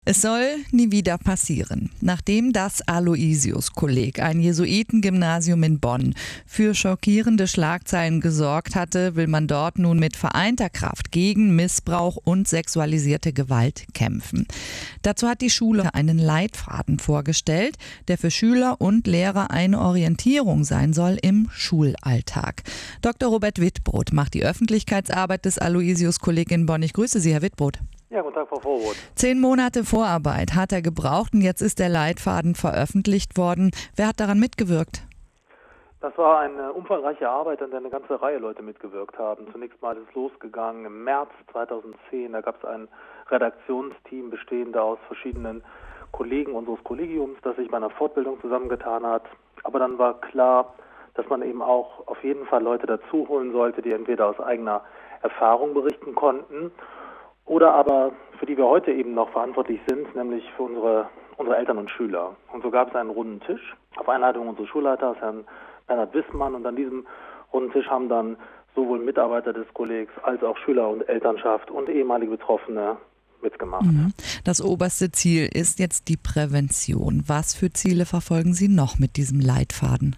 Es soll nie wieder passieren. Nachdem das Aloysius-Kolleg, ein Jesuitengymnasium in Bonn, für schockierende Schlagzeilen gesorgt hatte, will man dort nun mit vereinter Kraft gegen Missbrauch und sexualisierte Gewalt kämpfen. Dazu hat die Schule einen Leitfaden vorgestellt, der für Schüler und Lehrer eine Orientierung sein soll im Schulalltag. Dr. Robert Wittbrod macht die Öffentlichkeitsarbeit des Aloysius-Kolleg in Bonn. Ich grüße Sie, Herr Wittbrod. Ja, guten Tag, Frau Vorroth. 10 Monate Vorarbeit hat er gebraucht und jetzt ist der Leitfaden veröffentlicht worden. Wer hat daran mitgewirkt? Das war eine umfangreiche Arbeit, an der eine ganze Reihe Leute mitgewirkt haben. Zunächst mal ist es losgegangen im März 2010. Da gab es ein Redaktionsteam bestehend aus verschiedenen Kollegen unseres Kollegiums, das sich bei einer Fortbildung zusammengetan hat. Aber dann war klar, dass man eben auch auf jeden Fall Leute dazu holen sollte, die entweder aus eigener Erfahrung berichten konnten oder aber für die wir heute eben noch verantwortlich sind, nämlich für unsere Eltern und Schüler. Und so gab es einen runden Tisch auf Einladung unseres Schulleiters, Herrn Bernhard Wissmann. Und an diesem runden Tisch haben dann sowohl Mitarbeiter des Kollegs als auch Schüler und Elternschaft und ehemalige Betroffene mitgemacht. Das oberste Ziel ist jetzt die Prävention. Was für Ziele verfolgen Sie noch mit diesem Leitfaden?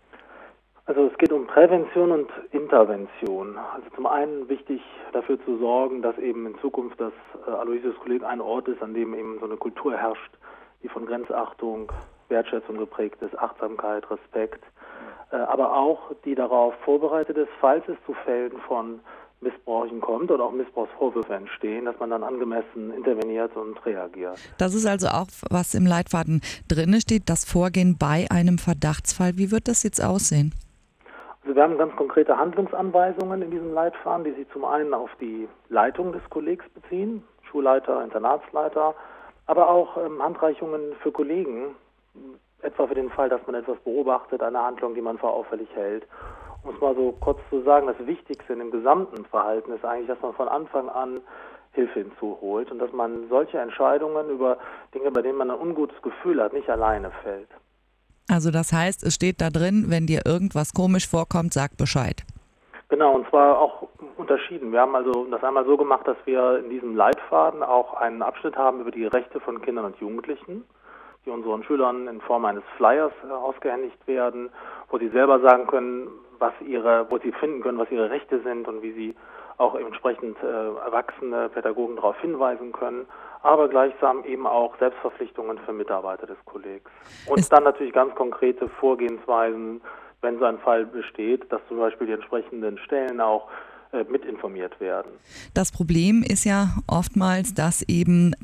Also es geht um Prävention und Intervention. Also zum einen wichtig dafür zu sorgen, dass eben in Zukunft das Aloysius-Kolleg ein Ort ist, an dem eben so eine Kultur herrscht, die von Grenzachtung, Wertschätzung geprägt ist, Achtsamkeit, Respekt, aber auch die darauf vorbereitet ist, falls es zu Fällen von Missbrauchen kommt oder auch Missbrauchsvorwürfe entstehen, dass man dann angemessen interveniert und reagiert. Das ist also auch, was im Leitfaden drin steht, das Vorgehen bei einem Verdachtsfall. Wie wird das jetzt aussehen? Also wir haben ganz konkrete Handlungsanweisungen in diesem Leitfaden, die sich zum einen auf die Leitung des Kollegs beziehen, Schulleiter, Internatsleiter, aber auch Handreichungen für Kollegen, etwa für den Fall, dass man etwas beobachtet, eine Handlung, die man für auffällig hält. Um es mal so kurz zu sagen, das Wichtigste in dem gesamten Verhalten ist eigentlich, dass man von Anfang an Hilfe hinzuholt und dass man solche Entscheidungen über Dinge, bei denen man ein ungutes Gefühl hat, nicht alleine fällt. Also das heißt, es steht da drin, wenn dir irgendwas komisch vorkommt, sag Bescheid. Genau, und zwar auch unterschieden. Wir haben also das einmal so gemacht, dass wir in diesem Leitfaden auch einen Abschnitt haben über die Rechte von Kindern und Jugendlichen, die unseren Schülern in Form eines Flyers ausgehändigt werden, wo sie selber sagen können, wo sie finden können, was ihre Rechte sind und wie sie auch entsprechend erwachsene Pädagogen darauf hinweisen können, aber gleichsam eben auch Selbstverpflichtungen für Mitarbeiter des Kollegs. Und dann natürlich ganz konkrete Vorgehensweisen, wenn so ein Fall besteht, dass zum Beispiel die entsprechenden Stellen auch mitinformiert werden. Das Problem ist ja oftmals, dass eben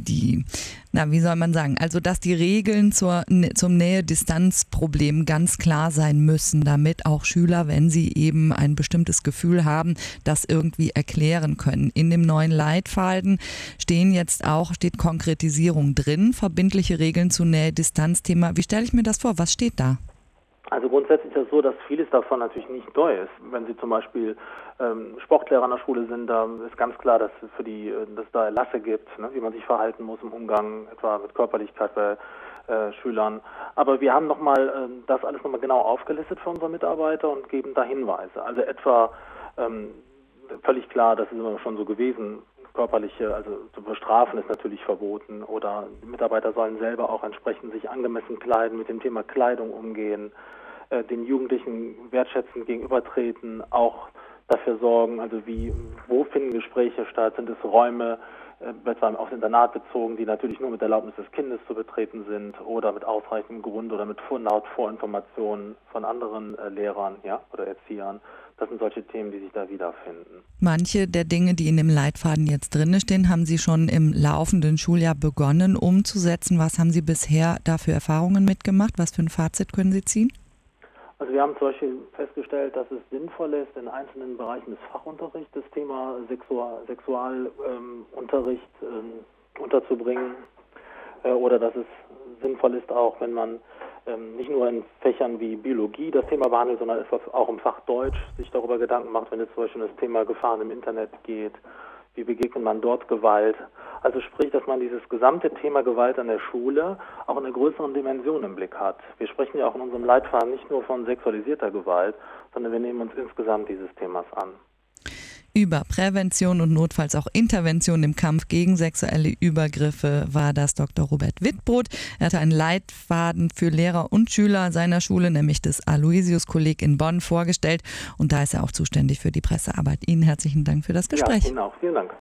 dass die Regeln zum Nähe-Distanz-Problem ganz klar sein müssen, damit auch Schüler, wenn sie eben ein bestimmtes Gefühl haben, das irgendwie erklären können. In dem neuen Leitfaden steht Konkretisierung drin, verbindliche Regeln zu Nähe-Distanz-Thema. Wie stelle ich mir das vor? Was steht da? Also grundsätzlich ist es so, dass vieles davon natürlich nicht neu ist. Wenn Sie zum Beispiel Sportlehrer an der Schule sind, da ist ganz klar, dass es da Erlasse gibt, ne, wie man sich verhalten muss im Umgang, etwa mit Körperlichkeit bei Schülern. Aber wir haben das alles nochmal genau aufgelistet für unsere Mitarbeiter und geben da Hinweise. Also etwa völlig klar, das ist immer schon so gewesen, also zu bestrafen ist natürlich verboten oder die Mitarbeiter sollen selber auch entsprechend sich angemessen kleiden, mit dem Thema Kleidung umgehen, den Jugendlichen wertschätzend gegenübertreten, auch dafür sorgen, also wo finden Gespräche statt, sind es Räume, etwa aufs Internat bezogen, die natürlich nur mit Erlaubnis des Kindes zu betreten sind oder mit ausreichendem Grund oder mit Vorinformationen von anderen Lehrern oder Erziehern. Das sind solche Themen, die sich da wiederfinden. Manche der Dinge, die in dem Leitfaden jetzt drin stehen, haben Sie schon im laufenden Schuljahr begonnen umzusetzen. Was haben Sie bisher da für Erfahrungen mitgemacht? Was für ein Fazit können Sie ziehen? Also wir haben zum Beispiel festgestellt, dass es sinnvoll ist, in einzelnen Bereichen des Fachunterrichts das Thema Sexualunterricht unterzubringen oder dass es sinnvoll ist auch, wenn man nicht nur in Fächern wie Biologie das Thema behandelt, sondern auch im Fach Deutsch sich darüber Gedanken macht, wenn es zum Beispiel um das Thema Gefahren im Internet geht, wie begegnet man dort Gewalt. Also sprich, dass man dieses gesamte Thema Gewalt an der Schule auch in einer größeren Dimension im Blick hat. Wir sprechen ja auch in unserem Leitfaden nicht nur von sexualisierter Gewalt, sondern wir nehmen uns insgesamt dieses Themas an. Über Prävention und notfalls auch Intervention im Kampf gegen sexuelle Übergriffe war das Dr. Robert Wittbrod. Er hatte einen Leitfaden für Lehrer und Schüler seiner Schule, nämlich das Aloysius-Kolleg in Bonn, vorgestellt. Und da ist er auch zuständig für die Pressearbeit. Ihnen herzlichen Dank für das Gespräch. Ja, Ihnen auch. Vielen Dank.